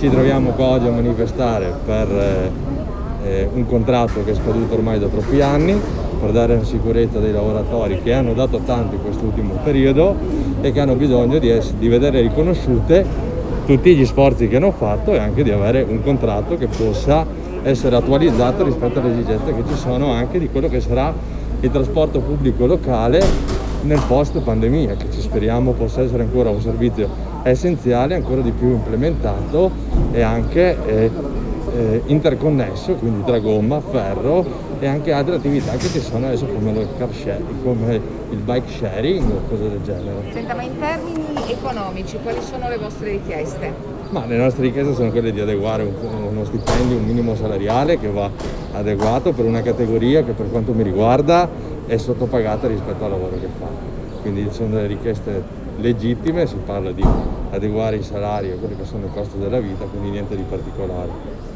Ci troviamo qua oggi a manifestare per un contratto che è scaduto ormai da troppi anni, per dare la sicurezza dei lavoratori che hanno dato tanto in quest'ultimo periodo e che hanno bisogno di vedere riconosciute tutti gli sforzi che hanno fatto e anche di avere un contratto che possa essere attualizzato rispetto alle esigenze che ci sono anche di quello che sarà il trasporto pubblico locale nel post pandemia, che ci speriamo possa essere ancora un servizio essenziale, ancora di più implementato e anche interconnesso, quindi tra gomma, ferro e anche altre attività che ci sono adesso come il car sharing, come il bike sharing o cose del genere. Senta, ma in termini economici, quali sono le vostre richieste? Ma le nostre richieste sono quelle di adeguare uno stipendio, un minimo salariale che va adeguato per una categoria che per quanto mi riguarda è sottopagata rispetto al lavoro che fa. Quindi sono delle richieste legittime, si parla di adeguare i salari a quelli che sono i costi della vita, quindi niente di particolare.